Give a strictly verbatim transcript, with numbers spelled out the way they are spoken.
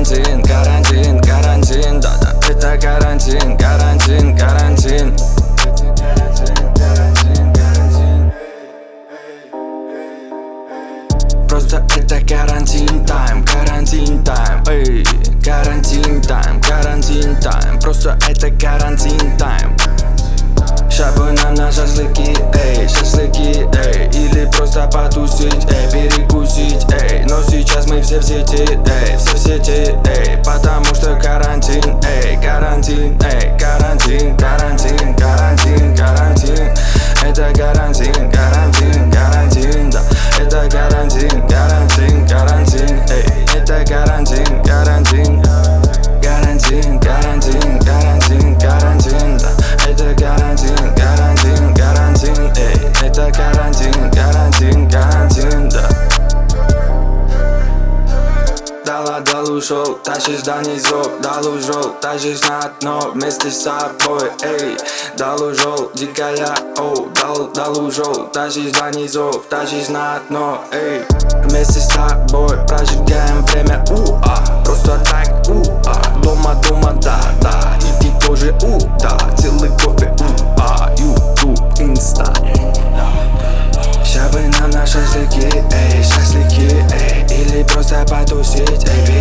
карантин, карантин, карантин, да-да, это карантин, карантин, карантин. Просто это карантин тайм, карантин тайм, эй, карантин тайм, карантин тайм, просто это карантин тайм. Ща бы нам на шашлыки, эй, шашлыки, эй, или просто потусить, эй, перекусить, эй. Но сейчас мы все в сети, эй, все в сети, эй, потому что карантин, эй, карантин, эй, карантин, карантин, карантин, карантин. Это карантин, карантин, карантин, да, это карантин, карантин, карантин, эй, это карантин, карантин, карантин, карантин, карантин, карантин, да, это карантин, карантин, карантин, эй, это карантин, карантин, карантин, да. Дала, дал, ушел, тащишь до низов, дал, ушел, тащишь на дно вместе с собой, эй. Дал, ушел, дикая, оу, дал, дал, ушел, тащишь до низов, тащишь на дно, эй. Вместе с тобой прожигаем время, у-а, просто так, у-а. Дома, дома, да, да, и ты тоже, у-да, целый кофе, у-а, ютуб, инста. Ща бы нам на шашлыки, эй, шашлыки, эй, или просто потусить, эй.